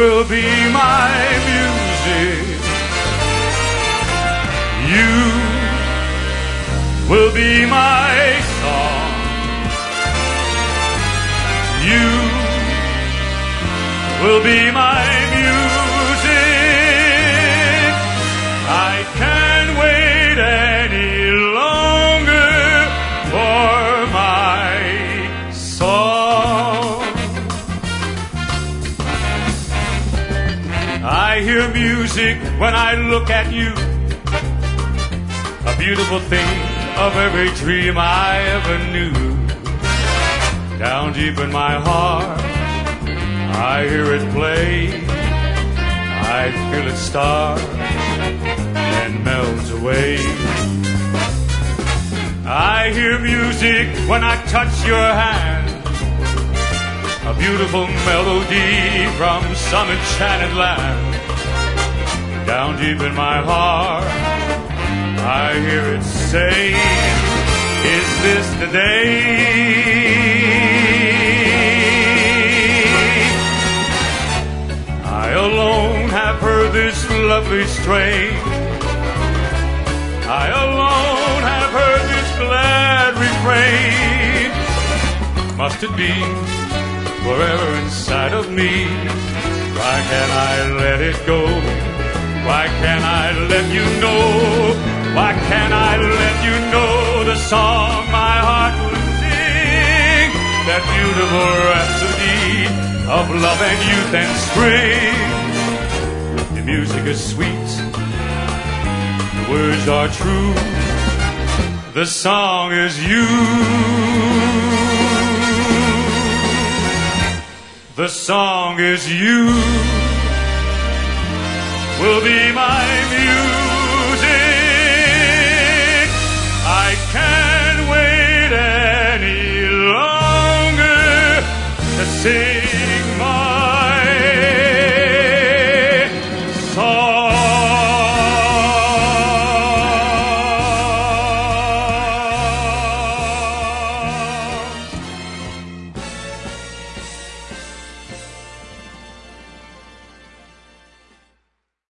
will be my music. You will be my song. You will be my music. I can't wait any longer for my song. I hear music when I look at you, a beautiful thing of every dream I ever knew. Down deep in my heart, I hear it play. I feel it start and melt away. I hear music when I touch your hand, a beautiful melody from some enchanted land. Down deep in my heart, I hear it say, is this the day? I alone have heard this lovely strain. I alone have heard this glad refrain. Must it be forever inside of me? Why can't I let it go? Why can't I let you know? Why can't I let you know the song my heart will sing? That beautiful rhapsody of love and youth and spring. The music is sweet, the words are true, the song is you. The song is you, will be my muse.